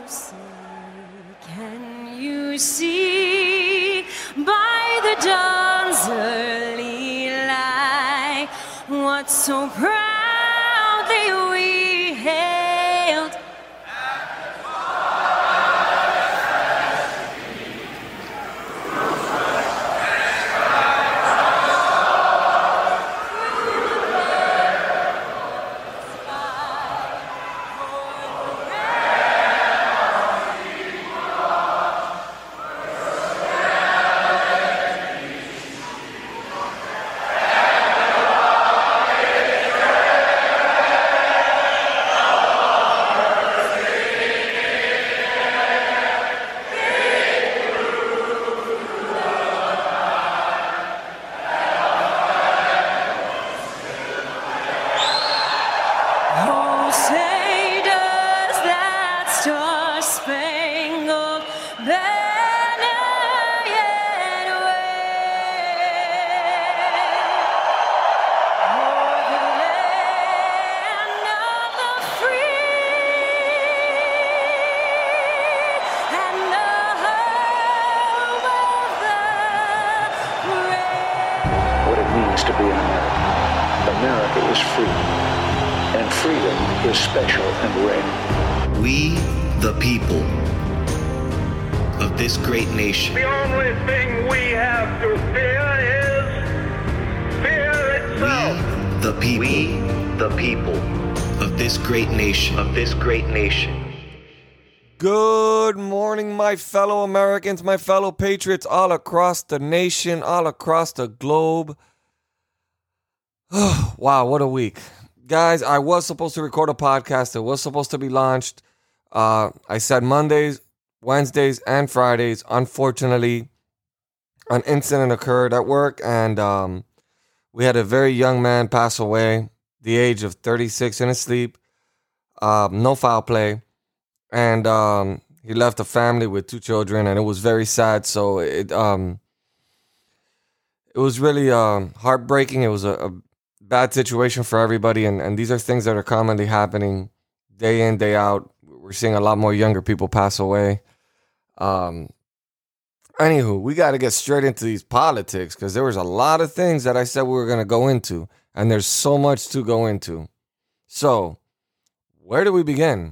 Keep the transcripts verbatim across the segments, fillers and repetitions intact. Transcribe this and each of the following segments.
See, can you see by the dawn's early light what so proudly we hailed? To be an American. America is free, and freedom is special and rare. We, the people of this great nation. The only thing we have to fear is fear itself. We, the people. We, the people of this great nation. Of this great nation. Good morning, my fellow Americans, my fellow patriots all across the nation, all across the globe. Wow, what a week. Guys, I was supposed to record a podcast. It was supposed to be launched. Uh, I said Mondays, Wednesdays, and Fridays. Unfortunately, an incident occurred at work, and um, we had a very young man pass away, the age of thirty-six in his sleep. Um, no foul play. And um, he left a family with two children, and it was very sad. So it um, it was really um, heartbreaking. It was a, a bad situation for everybody, and, and these are things that are commonly happening day in, day out. We're seeing a lot more younger people pass away. Um, anywho, we got to get straight into these politics, because there was a lot of things that I said we were going to go into, and there's so much to go into. So, where do we begin?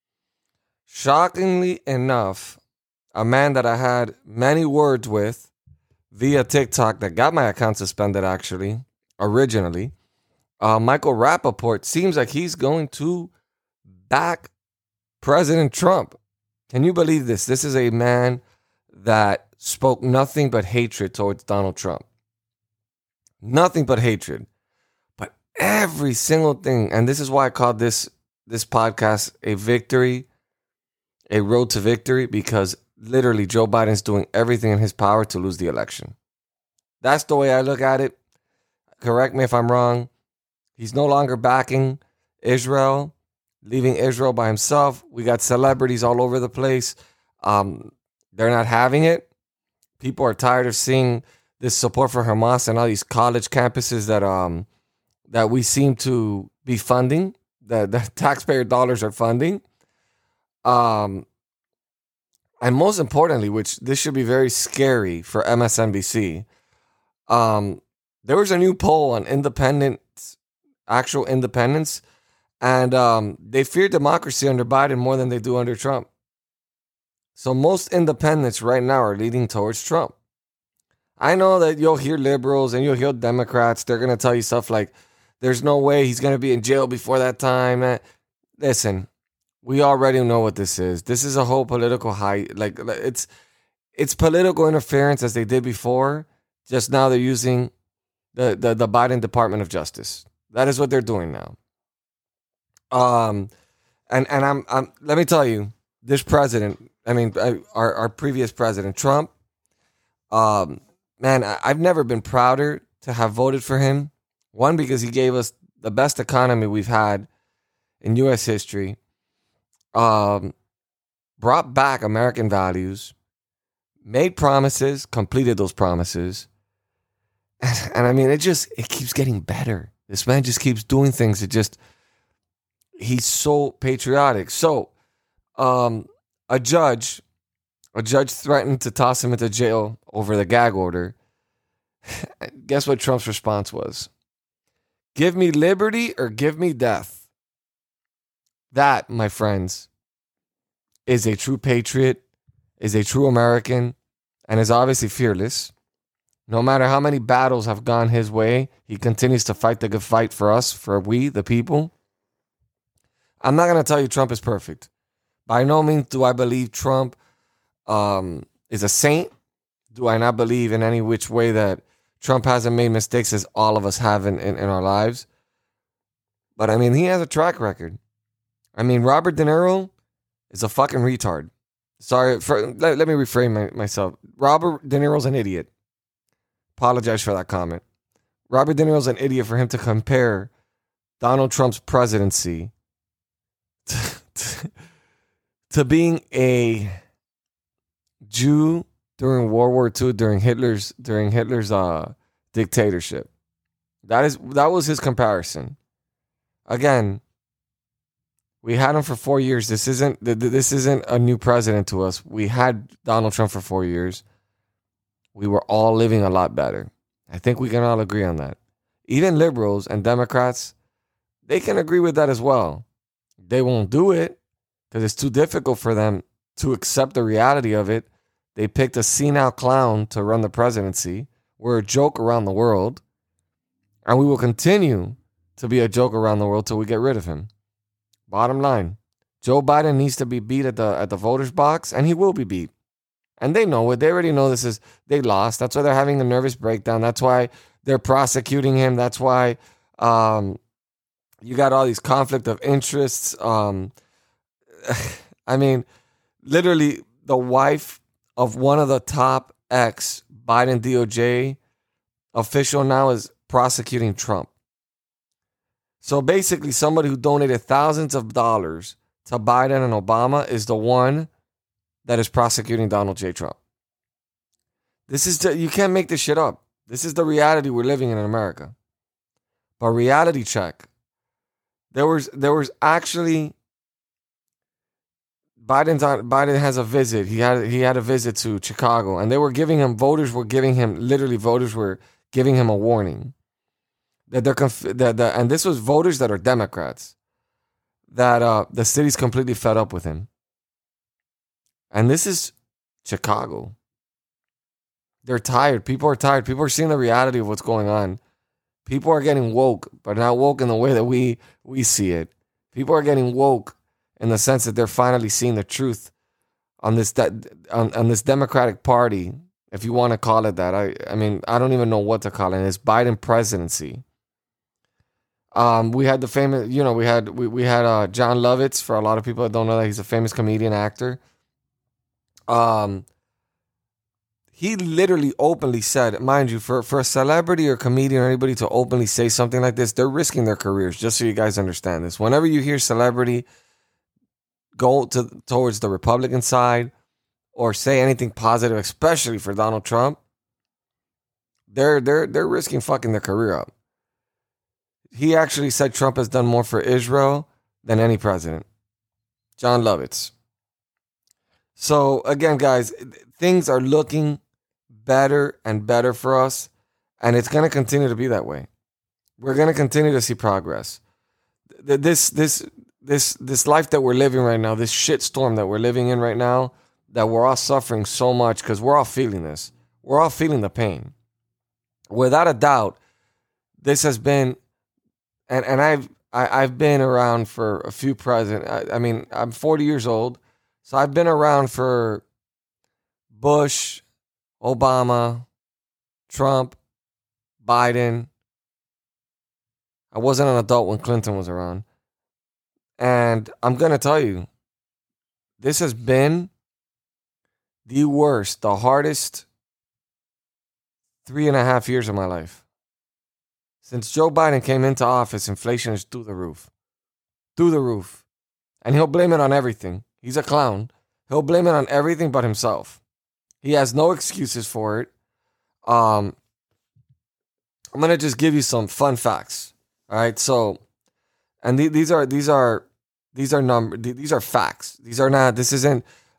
Shockingly enough, a man that I had many words with via TikTok that got my account suspended, actually, originally, Uh, Michael Rappaport seems like he's going to back President Trump. Can you believe this? This is a man that spoke nothing but hatred towards Donald Trump. Nothing but hatred. But every single thing, and this is why I called this, this podcast a victory, a road to victory, because literally Joe Biden's doing everything in his power to lose the election. That's the way I look at it. Correct me if I'm wrong. He's no longer backing Israel, leaving Israel by himself. We got celebrities all over the place. Um, they're not having it. People are tired of seeing this support for Hamas and all these college campuses that um that we seem to be funding, that the taxpayer dollars are funding. Um, and most importantly, which this should be very scary for M S N B C, um, there was a new poll on independent. Actual independence, and um, they fear democracy under Biden more than they do under Trump. So most independents right now are leaning towards Trump. I know that you'll hear liberals and you'll hear Democrats. They're going to tell you stuff like, there's no way he's going to be in jail before that time. Listen, we already know what this is. This is a whole political high, like it's it's political interference as they did before. Just now they're using the, the, the Biden Department of Justice. That is what they're doing now. Um, and and I'm I'm. Let me tell you, this president. I mean, our our previous president, Trump. Um, man, I, I've never been prouder to have voted for him. One, because he gave us the best economy we've had in U S history. Um, brought back American values, made promises, completed those promises, and, and I mean, it just it keeps getting better. This man just keeps doing things. It just, he's so patriotic. So, um, a judge, a judge threatened to toss him into jail over the gag order. Guess what Trump's response was? Give me liberty or give me death. That, my friends, is a true patriot, is a true American, and is obviously fearless. No matter how many battles have gone his way, he continues to fight the good fight for us, for we, the people. I'm not going to tell you Trump is perfect. By no means do I believe Trump um, is a saint. Do I not believe in any which way that Trump hasn't made mistakes as all of us have in, in, in our lives. But I mean, he has a track record. I mean, Robert De Niro is a fucking retard. Sorry, for, let, let me reframe my, myself. Robert De Niro's an idiot. Apologize for that comment. Robert De Niro's an idiot for him to compare Donald Trump's presidency to, to, to being a Jew during World War Two, during Hitler's during Hitler's uh, dictatorship. That is that was his comparison. Again, we had him for four years. This isn't this isn't a new president to us. We had Donald Trump for four years. We were all living a lot better. I think we can all agree on that. Even liberals and Democrats, they can agree with that as well. They won't do it because it's too difficult for them to accept the reality of it. They picked a senile clown to run the presidency. We're a joke around the world. And we will continue to be a joke around the world till we get rid of him. Bottom line, Joe Biden needs to be beat at the at the voters box, and he will be beat. And they know it. They already know this is, they lost. That's why they're having a nervous breakdown. That's why they're prosecuting him. That's why um, you got all these conflict of interests. Um, I mean, literally the wife of one of the top ex-Biden D O J official now is prosecuting Trump. So basically, somebody who donated thousands of dollars to Biden and Obama is the one that is prosecuting Donald J. Trump. This is the, you can't make this shit up. This is the reality we're living in in America. But reality check. There was there was actually Biden's on, Biden has a visit. He had he had a visit to Chicago, and they were giving him voters were giving him literally voters were giving him a warning that they're conf- that, that and this was voters that are Democrats that uh, the city's completely fed up with him. And this is Chicago. They're tired. People are tired. People are seeing the reality of what's going on. People are getting woke, but not woke in the way that we we see it. People are getting woke in the sense that they're finally seeing the truth on this that on, on this Democratic Party, if you want to call it that. I I mean, I don't even know what to call it. It's Biden presidency. Um, we had the famous, you know, we had we we had uh, John Lovitz. For a lot of people that don't know that, he's a famous comedian actor. Um, he literally openly said, mind you, for, for a celebrity or comedian or anybody to openly say something like this, they're risking their careers, just so you guys understand this. Whenever you hear celebrity go to towards the Republican side or say anything positive, especially for Donald Trump, they're they're they're risking fucking their career up. He actually said Trump has done more for Israel than any president. John Lovitz. So, again, guys, things are looking better and better for us, and it's going to continue to be that way. We're going to continue to see progress. This this this this life that we're living right now, this shitstorm that we're living in right now, that we're all suffering so much because we're all feeling this. We're all feeling the pain. Without a doubt, this has been, and, and I've I, I've been around for a few presidents. I, I mean, I'm forty years old. So I've been around for Bush, Obama, Trump, Biden. I wasn't an adult when Clinton was around. And I'm going to tell you, this has been the worst, the hardest three and a half years of my life. Since Joe Biden came into office, inflation is through the roof. Through the roof. And he'll blame it on everything. He's a clown. He'll blame it on everything but himself. He has no excuses for it. Um, I'm gonna just give you some fun facts. All right, so, and th- these are these are these are number these are facts. These are not. This isn't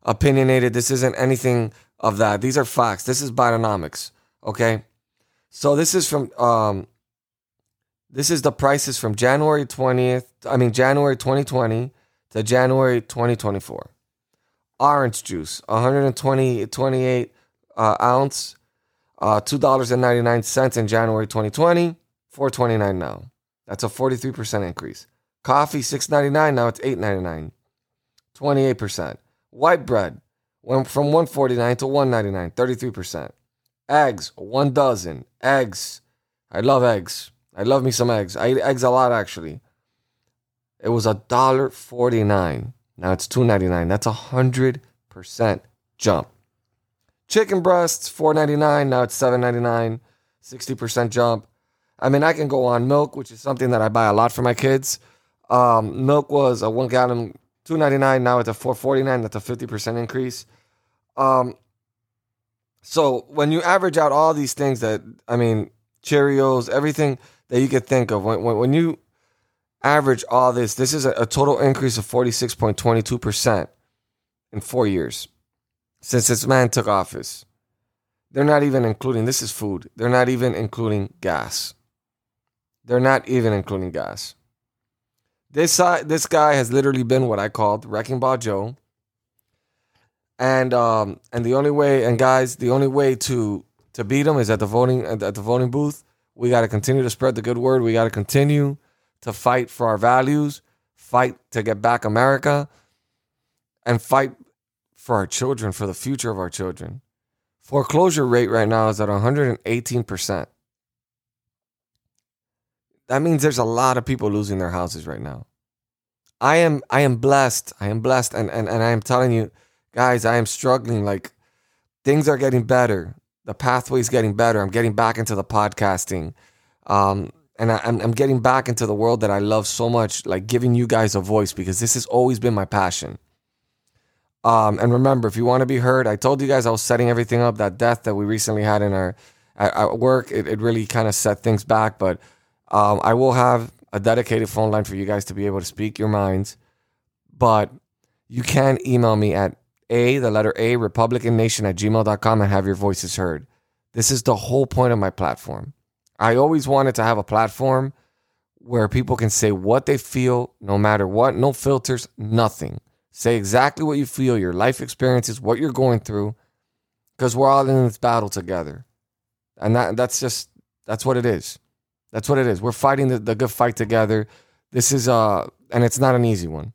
opinionated. This isn't anything of that. These are facts. This is Bidenomics. Okay. So this is from, um, this is the prices from January twentieth, I mean, January twenty twenty to January twenty twenty-four. Orange juice, one hundred twenty, twenty-eight uh, ounce, uh, two dollars and ninety-nine cents in January twenty twenty, four dollars and twenty-nine cents now. That's a forty-three percent increase. Coffee, six dollars and ninety-nine cents, now it's eight dollars and ninety-nine cents, twenty-eight percent. White bread went from one dollar and forty-nine cents to one dollar and ninety-nine cents, thirty-three percent. Eggs, one dozen. Eggs. I love eggs. I love me some eggs. I eat eggs a lot, actually. It was one dollar and forty-nine cents. Now it's two dollars and ninety-nine cents. That's a one hundred percent jump. Chicken breasts, four dollars and ninety-nine cents. Now it's seven dollars and ninety-nine cents. sixty percent jump. I mean, I can go on. Milk, which is something that I buy a lot for my kids. Um, milk was a one gallon, two dollars and ninety-nine cents. Now it's a four dollars and forty-nine cents. That's a fifty percent increase. Um, so when you average out all these things that, I mean, Cheerios, everything that you could think of, when, when, when you average all this, this is a, a total increase of forty-six point two two percent in four years since this man took office. They're not even including, this is food, they're not even including gas. They're not even including gas. This, uh, this guy has literally been what I called Wrecking Ball Joe. And um, and the only way, and guys, the only way to to beat him is at the voting at the voting booth. We got to continue to spread the good word. We got to continue to fight for our values, fight to get back America, and fight for our children, for the future of our children. Foreclosure rate right now is at one hundred eighteen percent. That means there's a lot of people losing their houses right now. I am I am blessed. I am blessed, and and, and I am telling you, guys, I am struggling. Like, things are getting better. The pathway's getting better. I'm getting back into the podcasting. Um, and I, I'm, I'm getting back into the world that I love so much, like giving you guys a voice, because this has always been my passion. Um, and remember, if you want to be heard, I told you guys I was setting everything up. That death that we recently had in our at, at work, it, it really kind of set things back. But um, I will have a dedicated phone line for you guys to be able to speak your minds. But you can email me at A, the letter A, Republican Nation at gmail dot com, and have your voices heard. This is the whole point of my platform. I always wanted to have a platform where people can say what they feel, no matter what, no filters, nothing. Say exactly what you feel, your life experiences, what you're going through, because we're all in this battle together. And that that's just, that's what it is. That's what it is. We're fighting the, the good fight together. This is, uh, and it's not an easy one.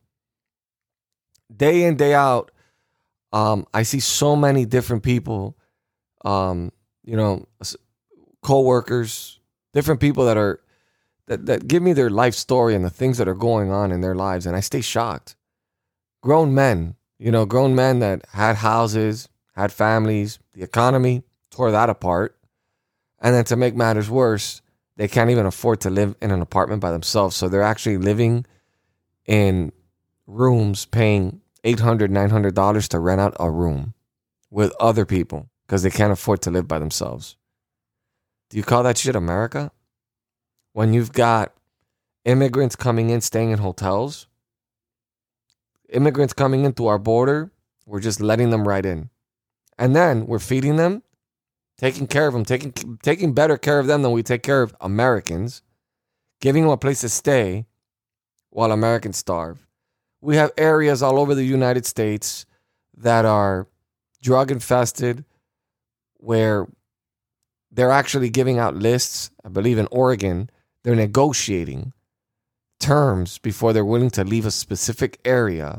Day in, day out, Um, I see so many different people, um, you know, co-workers, different people that are that, that give me their life story and the things that are going on in their lives, and I stay shocked. Grown men, you know, grown men that had houses, had families, the economy tore that apart, and then to make matters worse, they can't even afford to live in an apartment by themselves, so they're actually living in rooms, paying eight hundred dollars, nine hundred dollars to rent out a room with other people because they can't afford to live by themselves. Do you call that shit America? When you've got immigrants coming in, staying in hotels, immigrants coming in through our border, we're just letting them right in. And then we're feeding them, taking care of them, taking, taking better care of them than we take care of Americans, giving them a place to stay while Americans starve. We have areas all over the United States that are drug infested, where they're actually giving out lists. I believe in Oregon, they're negotiating terms before they're willing to leave a specific area,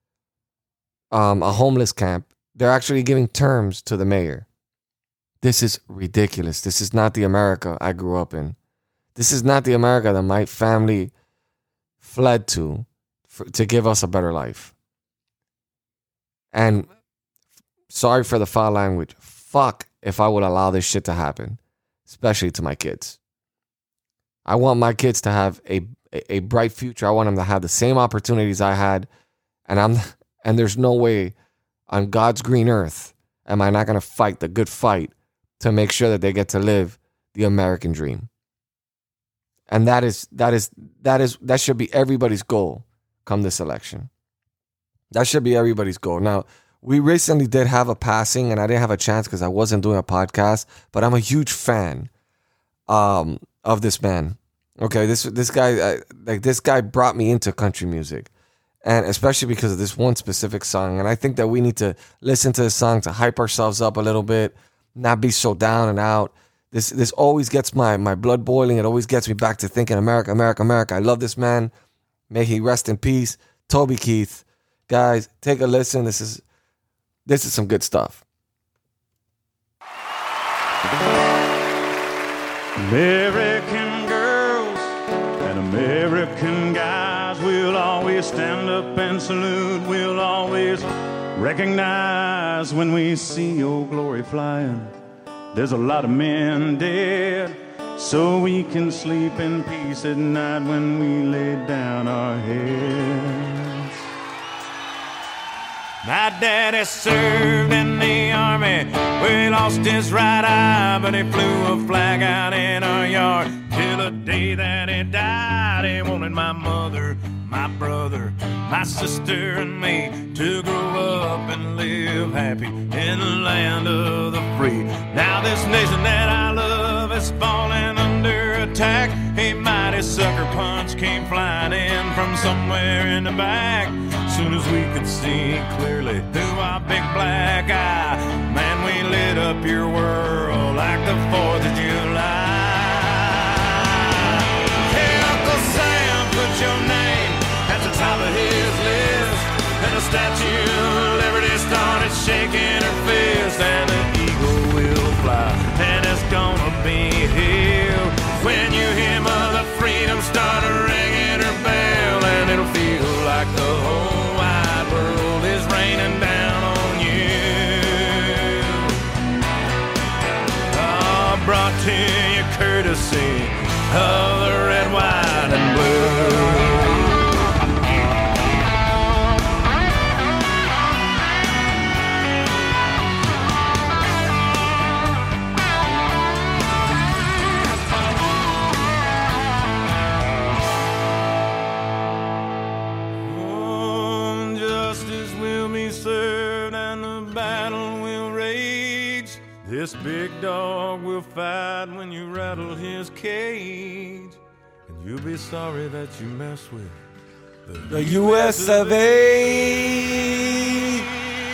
um, a homeless camp. They're actually giving terms to the mayor. This is ridiculous. This is not the America I grew up in. This is not the America that my family fled to for, to give us a better life. And sorry for the foul language. Fuck if I would allow this shit to happen, especially to my kids. I want my kids to have a, a, a bright future. I want them to have the same opportunities I had. And I'm and there's no way on God's green earth am I not going to fight the good fight to make sure that they get to live the American dream. And that is that is that is that should be everybody's goal come this election. That should be everybody's goal. Now, we recently did have a passing, and I didn't have a chance because I wasn't doing a podcast, but I'm a huge fan um, of this man. Okay, this this guy, uh, like this guy brought me into country music, and especially because of this one specific song. And I think that we need to listen to this song to hype ourselves up a little bit, not be so down and out. This this always gets my, my blood boiling. It always gets me back to thinking America, America, America. I love this man. May he rest in peace. Toby Keith. Guys, take a listen. This is this is some good stuff. American girls and American guys will always stand up and salute. We'll always recognize when we see Old Glory flying. There's a lot of men dead, so we can sleep in peace at night when we lay down our heads. My daddy served in the army, where he lost his right eye, but he flew a flag out in our yard till the day that he died. He wanted my mother, my brother, my sister and me to grow up and live happy in the land of the free. Now this nation that I love is falling under attack. A mighty sucker punch came flying in from somewhere in the back. Soon as we could see clearly through our big black eye, man, we lit up your world like the fourth of July. Hey, Uncle Sam, put your name at the top of his list, and the Statue of Liberty started shaking her fist, and the eagle will fly, and it's gonna be here when you hear Mother Freedom start ringing her bell, and it'll feel like the whole wide world is raining down on you. Oh, brought to you courtesy of the red, white, and blue. This big dog will fight when you rattle his cage, and you'll be sorry that you mess with the, The U S of A.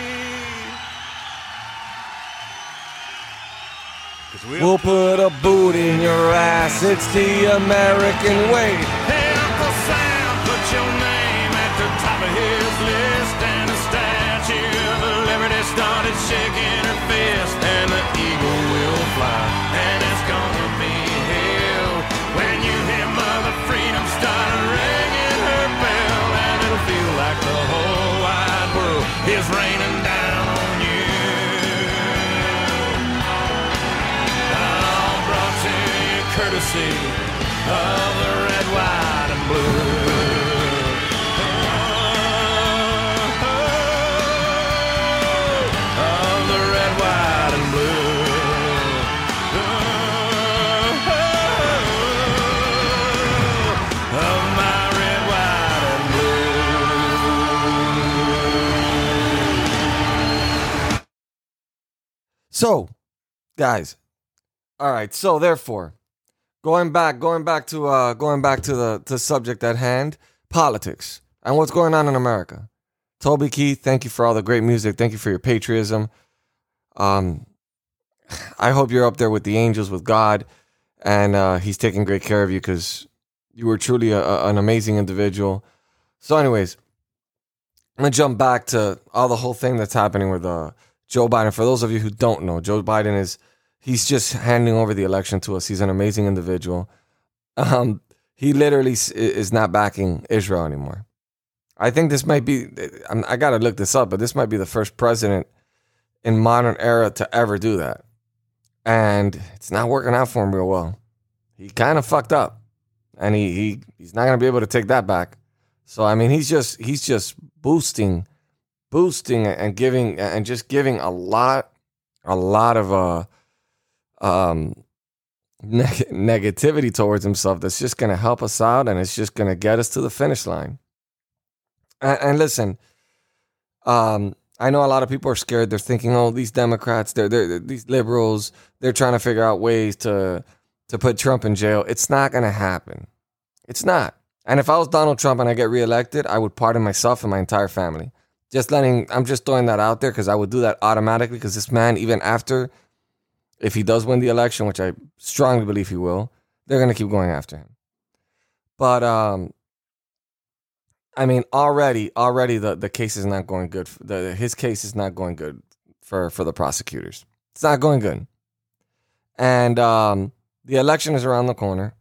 We'll put a boot in your ass. It's the American way. Hey, Uncle Sam, put your name at the top of his list, and the Statue of Liberty started shaking her fist, and the eagle will fly, and it's gonna be hell when you hear Mother Freedom start ringing her bell, and it'll feel like the whole wide world is raining down on you. All brought to you courtesy of the red, white, and blue. So, guys, all right. So, therefore, going back, going back to, uh, going back to the to subject at hand, politics and what's going on in America. Toby Keith, thank you for all the great music. Thank you for your patriotism. Um, I hope you're up there with the angels, with God, and uh, He's taking great care of you because you were truly a, a, an amazing individual. So, anyways, I'm gonna jump back to all the whole thing that's happening with uh. Joe Biden. For those of you who don't know, Joe Biden is, he's just handing over the election to us. He's an amazing individual. Um, he literally is not backing Israel anymore. I think this might be, I got to look this up, but this might be the first president in modern era to ever do that. And it's not working out for him real well. He kind of fucked up. And he, he he's not going to be able to take that back. So, I mean, he's just, he's just boosting boosting and giving and just giving a lot, a lot of uh, um, neg- negativity towards himself. That's just going to help us out, and it's just going to get us to the finish line. And, and listen, um, I know a lot of people are scared. They're thinking, oh, these Democrats, they're, they're these liberals, they're trying to figure out ways to to put Trump in jail. It's not going to happen. It's not. And if I was Donald Trump and I get reelected, I would pardon myself and my entire family. Just letting, I'm just throwing that out there because I would do that automatically because this man, even after, if he does win the election, which I strongly believe he will, they're going to keep going after him. But, um, I mean, already, already the, the case is not going good. The, his case is not going good for, for the prosecutors. It's not going good. And um, the election is around the corner.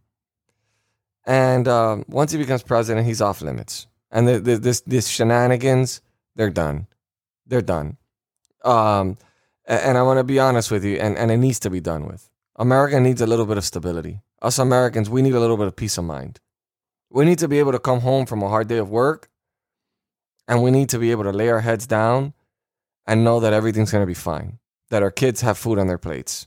And um, once he becomes president, he's off limits. And the, the, this this shenanigans, they're done. They're done. Um, and I want to be honest with you, and, and it needs to be done with. America needs a little bit of stability. Us Americans, we need a little bit of peace of mind. We need to be able to come home from a hard day of work, and we need to be able to lay our heads down and know that everything's going to be fine, that our kids have food on their plates,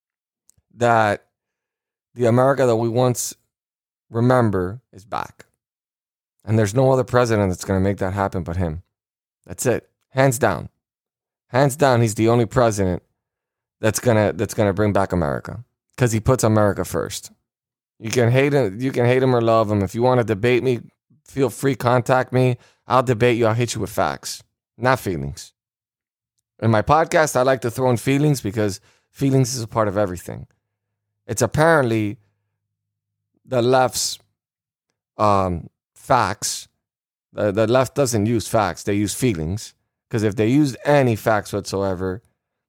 that the America that we once remember is back. And there's no other president that's going to make that happen but him. That's it. Hands down. Hands down, he's the only president that's going to that's going to bring back America because he puts America first. You can hate him, you can hate him or love him. If you want to debate me, feel free, contact me. I'll debate you. I'll hit you with facts, not feelings. In my podcast, I like to throw in feelings because feelings is a part of everything. It's apparently the left's um, facts. The, the left doesn't use facts. They use feelings. Because if they used any facts whatsoever,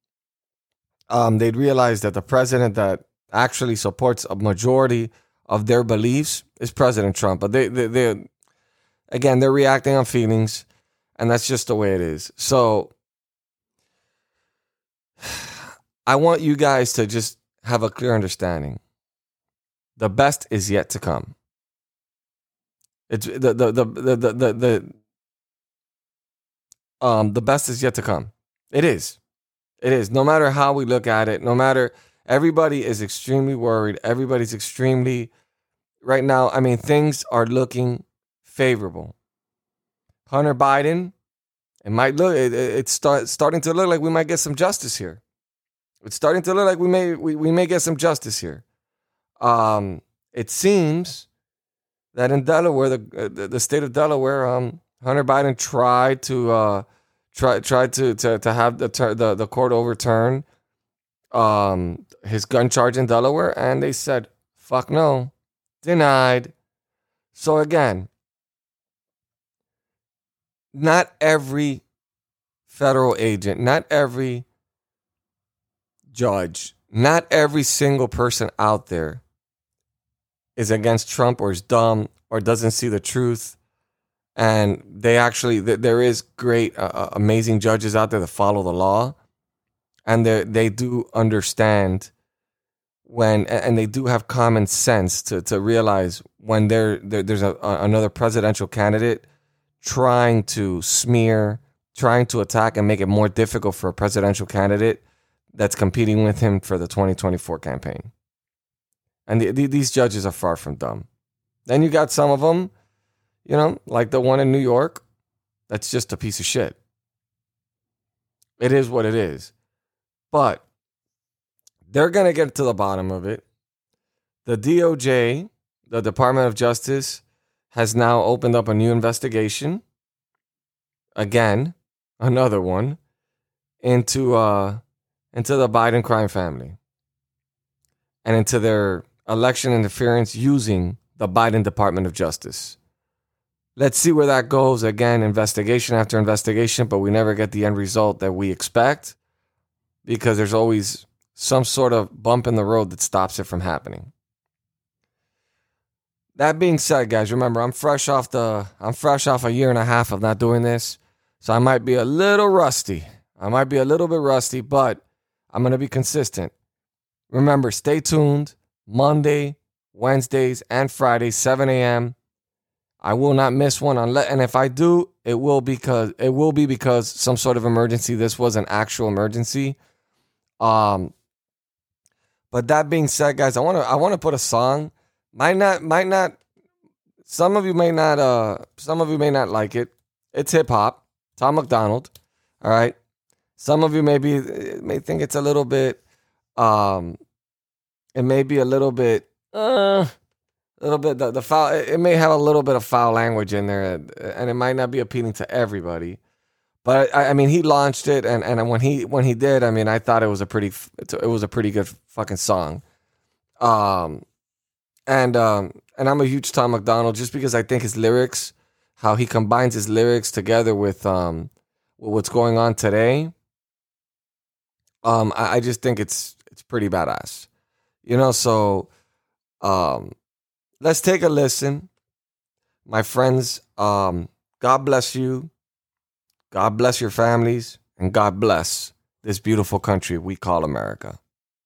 um, they'd realize that the president that actually supports a majority of their beliefs is President Trump. But they, they, they, again, they're reacting on feelings, and that's just the way it is. So I want you guys to just have a clear understanding. The best is yet to come. It's the the the the the, the, the um the best is yet to come. It is. It is. No matter how we look at it, no matter, everybody is extremely worried. Everybody's extremely right now. I mean, things are looking favorable. Hunter Biden, it might look it, it's start, starting to look like we might get some justice here. It's starting to look like we may we, we may get some justice here. Um, it seems that in Delaware, the the, the state of Delaware, um, Hunter Biden tried to uh, try tried to to to have the ter- the the court overturn um his gun charge in Delaware, and they said, "Fuck no," denied. So again, not every federal agent, not every judge, not every single person out there is against Trump or is dumb or doesn't see the truth. And they actually, there is great, uh, amazing judges out there that follow the law. And they they do understand when, and they do have common sense to, to realize when there, there there's a, another presidential candidate trying to smear, trying to attack and make it more difficult for a presidential candidate that's competing with him for the twenty twenty-four campaign. And the, the, these judges are far from dumb. Then you got some of them, you know, like the one in New York, that's just a piece of shit. It is what it is. But they're going to get to the bottom of it. The D O J, the Department of Justice, has now opened up a new investigation. Again, another one, into uh, into the Biden crime family. And into their election interference using the Biden Department of Justice. Let's see where that goes. Again, investigation after investigation, but we never get the end result that we expect because there's always some sort of bump in the road that stops it from happening. That being said, guys, remember, I'm fresh off the I'm fresh off a year and a half of not doing this, so I might be a little rusty. I might be a little bit rusty, but I'm going to be consistent. Remember, stay tuned. Monday, Wednesdays, and Fridays, seven a.m. I will not miss one unless, and if I do, it will because it will be because some sort of emergency. This was an actual emergency. Um, but that being said, guys, I want to I want to put a song. Might not might not. Some of you may not. Uh, some of you may not like it. It's hip hop. Tom McDonald. All right. Some of you maybe may think it's a little bit, um, it may be a little bit, uh, a little bit, the, the foul, it may have a little bit of foul language in there, and it might not be appealing to everybody. But I, I mean, he launched it, and, and when he when he did, I mean, I thought it was a pretty it was a pretty good fucking song. Um, and um, and I'm a huge Tom MacDonald just because I think his lyrics, how he combines his lyrics together with um with what's going on today. Um, I, I just think it's it's pretty badass, you know. So, um, let's take a listen, my friends. Um, God bless you. God bless your families, and God bless this beautiful country we call America.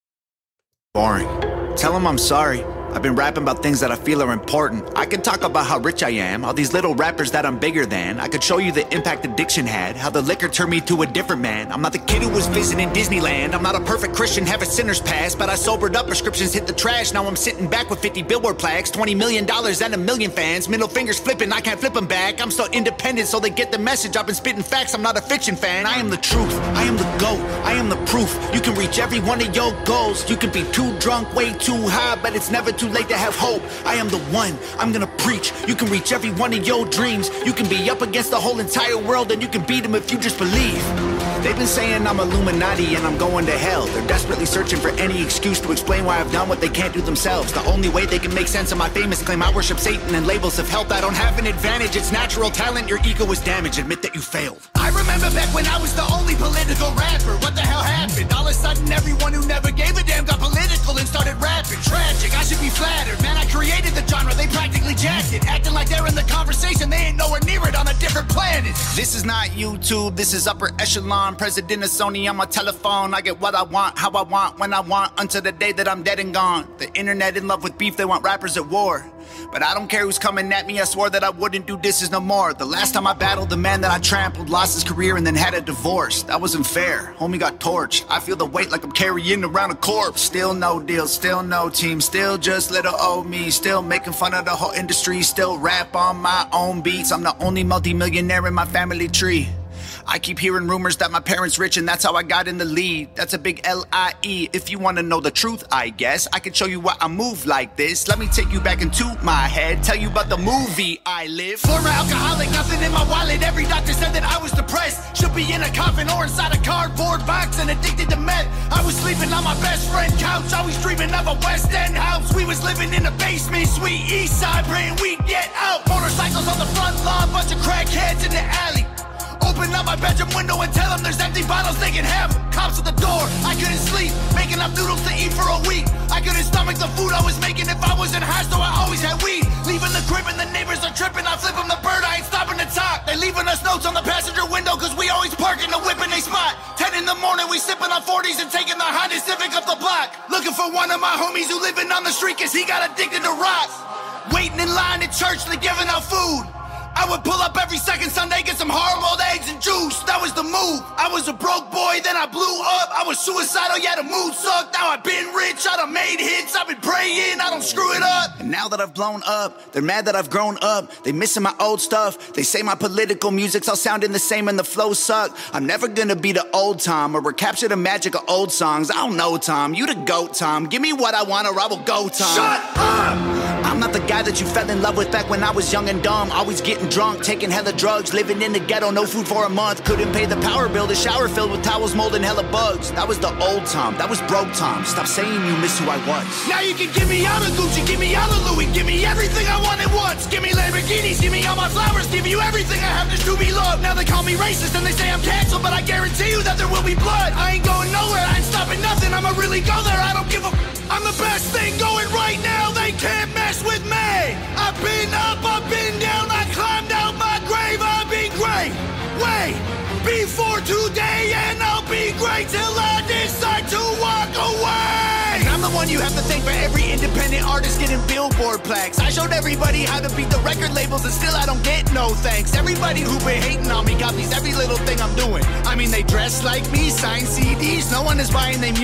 Boring. Tell him I'm sorry. I've been rapping about things that I feel are important. I can talk about how rich I am, all these little rappers that I'm bigger than. I could show you the impact addiction had, how the liquor turned me to a different man. I'm not the kid who was visiting Disneyland. I'm not a perfect Christian, have a sinner's past, but I sobered up, prescriptions hit the trash. Now I'm sitting back with fifty billboard plaques, twenty million dollars and a million fans. Middle fingers flipping, I can't flip them back. I'm so independent so they get the message. I've been spitting facts, I'm not a fiction fan. I am the truth, I am the GOAT, I am the proof. You can reach every one of your goals. You can be too drunk, way too high, but it's never too late to have hope. I am the one, I'm gonna preach. You can reach every one of your dreams. You can be up against the whole entire world, and you can beat them if you just believe. They've been saying I'm Illuminati and I'm going to hell. They're desperately searching for any excuse to explain why I've done what they can't do themselves. The only way they can make sense of my famous claim I worship Satan and labels of health. I don't have an advantage, it's natural talent. Your ego is damaged, admit that you failed. I remember back when I was the only political rapper. What the hell happened? All of a sudden everyone who never gave a damn got political and started rapping. Tragic, I should be flattered. Man, I created the genre, they practically jacked it. Acting like they're in the conversation, they ain't nowhere near it on a different planet. This is not YouTube, this is upper echelon. President of Sony on my telephone. I get what I want, how I want, when I want, until the day that I'm dead and gone. The internet in love with beef, they want rappers at war. But I don't care who's coming at me, I swore that I wouldn't do disses no more. The last time I battled the man that I trampled, lost his career and then had a divorce. That wasn't fair, homie got torched. I feel the weight like I'm carrying around a corpse. Still no deal, still no team, still just little old me. Still making fun of the whole industry, still rap on my own beats. I'm the only multi-millionaire in my family tree. I keep hearing rumors that my parents rich and that's how I got in the lead. That's a big L I E. If you want to know the truth, I guess I can show you why I move like this. Let me take you back into my head, tell you about the movie I live. Former alcoholic, nothing in my wallet. Every doctor said that I was depressed. Should be in a coffin or inside a cardboard box and addicted to meth. I was sleeping on my best friend couch, always dreaming of a West End house. We was living in a basement, sweet east side, praying we'd get out. Motorcycles on the front lawn, bunch of crackheads in the alley. Open up my bedroom window and tell them there's empty bottles, they can have them. Cops at the door, I couldn't sleep, making up noodles to eat for a week. I couldn't stomach the food I was making if I wasn't high, so I always had weed. Leaving the crib and the neighbors are tripping, I flip them the bird, I ain't stopping to talk. They leaving us notes on the passenger window, cause we always park in the whip in they spot. Ten in the morning, we sipping on forties and taking the Honda Civic up the block. Looking for one of my homies who living on the street cause he got addicted to rock. Waiting in line at church, they giving out food. I would pull up every second Sunday, get some hard-boiled eggs and juice. That was the move. I was a broke boy, then I blew up. I was suicidal, yeah, the mood sucked. Now I've been rich, I done made hits. I've been praying, I don't screw it up. And now that I've blown up, they're mad that I've grown up. They missing my old stuff. They say my political music's all sounding the same and the flows suck. I'm never gonna be the old Tom or recapture the magic of old songs. I don't know, Tom. You the GOAT, Tom. Give me what I want or I will go, Tom. Shut up! I'm not the guy that you fell in love with back when I was young and dumb. Always getting drunk, taking hella drugs, living in the ghetto, no food for a month. Couldn't pay the power bill, the shower filled with towels, mold and hella bugs. That was the old Tom, that was broke Tom. Stop saying you miss who I was. Now you can give me all the Gucci, give me all the Louis, give me everything I want at once. Give me Lamborghinis, give me all my flowers, give you everything I have just to be loved. Now they call me racist and they say I'm canceled, but I guarantee you that there will be blood. I ain't going nowhere, I ain't stopping nothing, I'ma really go there, I don't give a... I'm the best thing going right now, they can't mess with me. I've been up, I've been down, I climbed out my grave, I've been great. Wait, before today and I'll be great till I decide to walk away. And I'm the one you have to thank for every independent artist getting billboard plaques. I showed everybody how to beat the record labels and still I don't get no thanks. Everybody who been hating on me copies every little thing I'm doing. I mean they dress like me, sign C Ds, no one is buying their music.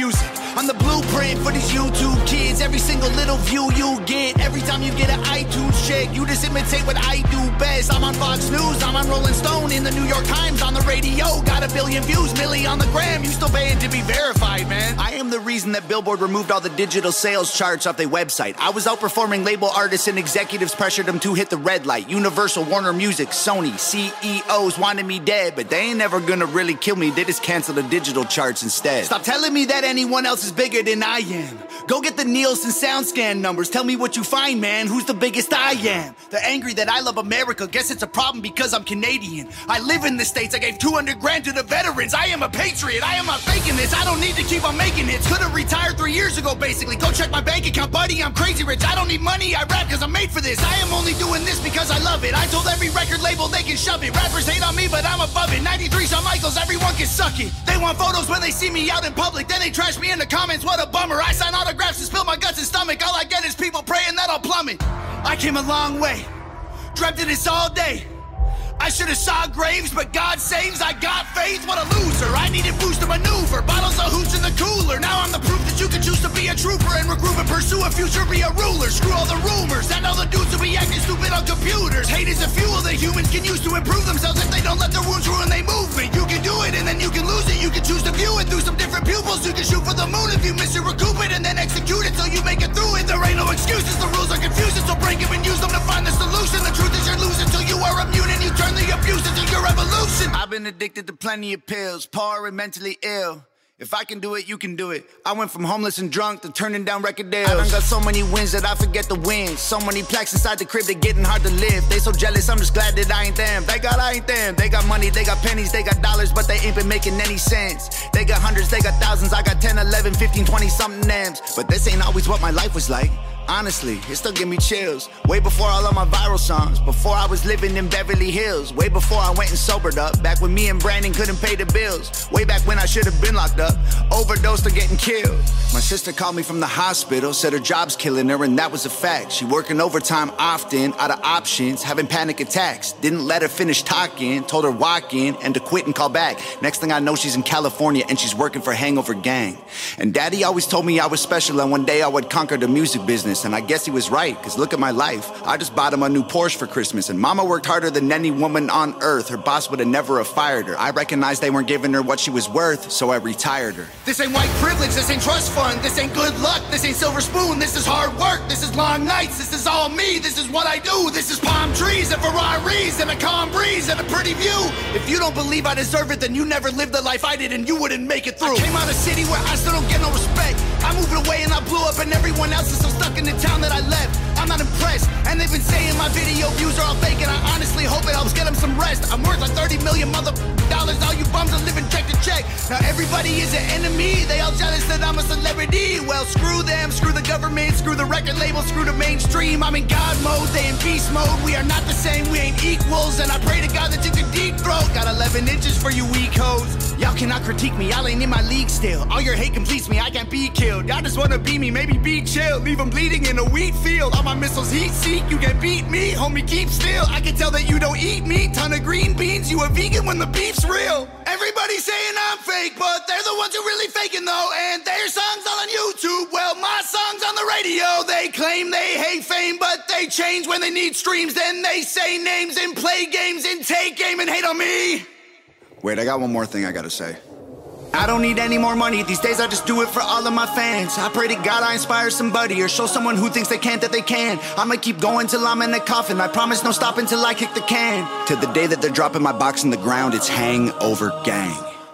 I'm the blueprint for these YouTube kids. Every single little view you get, every time you get an iTunes check, you just imitate what I do best. I'm on Fox News, I'm on Rolling Stone, in the New York Times, on the radio. Got a billion views, Millie on the gram. You still paying to be verified, man. I am the reason that Billboard removed all the digital sales charts off their website. I was outperforming label artists and executives pressured them to hit the red light. Universal, Warner Music, Sony, C E Os wanted me dead, but they ain't never gonna really kill me. They just cancel the digital charts instead. Stop telling me that anyone else is bigger than I am. Go get the Nielsen SoundScan numbers. Tell me what you find, man. Who's the biggest I am? They're angry that I love America. Guess it's a problem because I'm Canadian. I live in the States. I gave two hundred grand to the veterans. I am a patriot. I am not faking this. I don't need to keep on making hits. Could have retired three years ago, basically. Go check my bank account, buddy. I'm crazy rich. I don't need money. I rap because I'm made for this. I am only doing this because I love it. I told every record label they can shove it. Rappers hate on me, but I'm above it. ninety-three Shawn Michaels, everyone can suck it. They want photos when they see me out in public. Then they trash me in the comments. What a bummer. I sign autographs and spill my guts and stomach. All I get is people praying that I'll plummet. I came a long way. Dreamt of this all day. I should have saw graves, but God saves. I got faith. What a loser. I needed boost to maneuver. Bottles of hooch in the cooler. Now I'm the proof that you can choose to be a trooper and regroup and pursue a future, be a ruler. Screw all the rumors and all the dudes who be acting stupid on computers. Hate is a fuel that humans can use to improve themselves if they don't let their wounds ruin their movement. You can do it and then you can lose it. You can choose to view it through some different pupils. You can shoot for the moon if you miss it, recoup it, and then execute it till you make it through it. There ain't no excuses. The rules are confusing, so break them and use them to find the solution. The truth is you're losing till you are immune and you turn the abuse into your revolution. I've been addicted to plenty of pills, poor and mentally ill. If I can do it, you can do it. I went from homeless and drunk to turning down record deals. I done got so many wins that I forget the wins. So many plaques inside the crib, they getting hard to live. They so jealous, I'm just glad that I ain't them. They got, I ain't them. They got money, they got pennies, they got dollars, but they ain't been making any sense. They got hundreds, they got thousands. I got ten, eleven, fifteen, twenty something names. But this ain't always what my life was like. Honestly, it still give me chills. Way before all of my viral songs. Before I was living in Beverly Hills. Way before I went and sobered up. Back when me and Brandon couldn't pay the bills. Way back when I should have been locked up. Overdosed or getting killed. My sister called me from the hospital. Said her job's killing her and that was a fact. She working overtime often. Out of options. Having panic attacks. Didn't let her finish talking. Told her walk in and to quit and call back. Next thing I know she's in California and she's working for Hangover Gang. And Daddy always told me I was special and one day I would conquer the music business. And I guess he was right, cause look at my life. I just bought him a new Porsche for Christmas. And Mama worked harder than any woman on earth. Her boss would have never have fired her. I recognized they weren't giving her what she was worth, so I retired her. This ain't white privilege, this ain't trust fund. This ain't good luck, this ain't silver spoon. This is hard work, this is long nights. This is all me, this is what I do. This is palm trees and Ferraris and a calm breeze and a pretty view. If you don't believe I deserve it, then you never lived the life I did and you wouldn't make it through. I came out of a city where I still don't get no respect. I moved away and I blew up and everyone else is so stuck in the town that I left. I'm not impressed, and they've been saying my video views are all fake, and I honestly hope it helps get them some rest. I'm worth like thirty million mother dollars, all you bums are living check to check. Now everybody is an enemy, they all jealous that I'm a celebrity. Well, screw them, screw the government, screw the record label, screw the mainstream. I'm in God mode, they in beast mode. We are not the same, we ain't equals, and I pray to God that you can deep throat. Got eleven inches for you weak hoes. Y'all cannot critique me, y'all ain't in my league still. All your hate completes me, I can't be killed. Y'all just wanna be me, maybe be chill. Leave them bleeding in a wheat field. All my missiles heat seek, you can beat me. Homie, keep still, I can tell that you don't eat meat. Ton of green beans, you a vegan when the beef's real. Everybody's saying I'm fake, but they're the ones who really faking though. And their songs all on YouTube, well my songs on the radio. They claim they hate fame, but they change when they need streams. Then they say names and play games and take aim and hate on me. Wait, I got one more thing I gotta say. I don't need any more money. These days I just do it for all of my fans. I pray to God I inspire somebody or show someone who thinks they can't that they can. I'ma keep going till I'm in a coffin. I promise no stopping till I kick the can. To the day that they're dropping my box in the ground, it's Hangover Gang.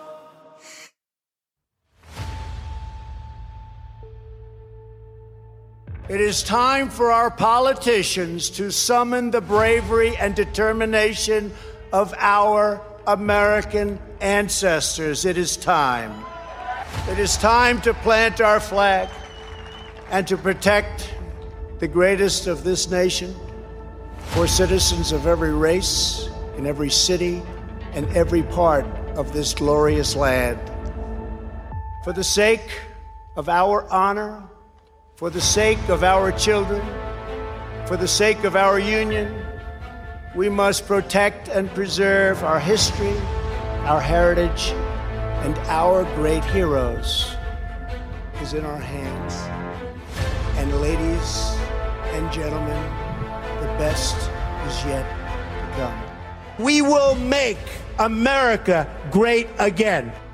It is time for our politicians to summon the bravery and determination of our American ancestors. It is time. It is time to plant our flag and to protect the greatest of this nation for citizens of every race, in every city, and every part of this glorious land. For the sake of our honor, for the sake of our children, for the sake of our union, we must protect and preserve our history, our heritage, and our great heroes. is in our hands. And ladies and gentlemen, the best is yet to come. We will make America great again.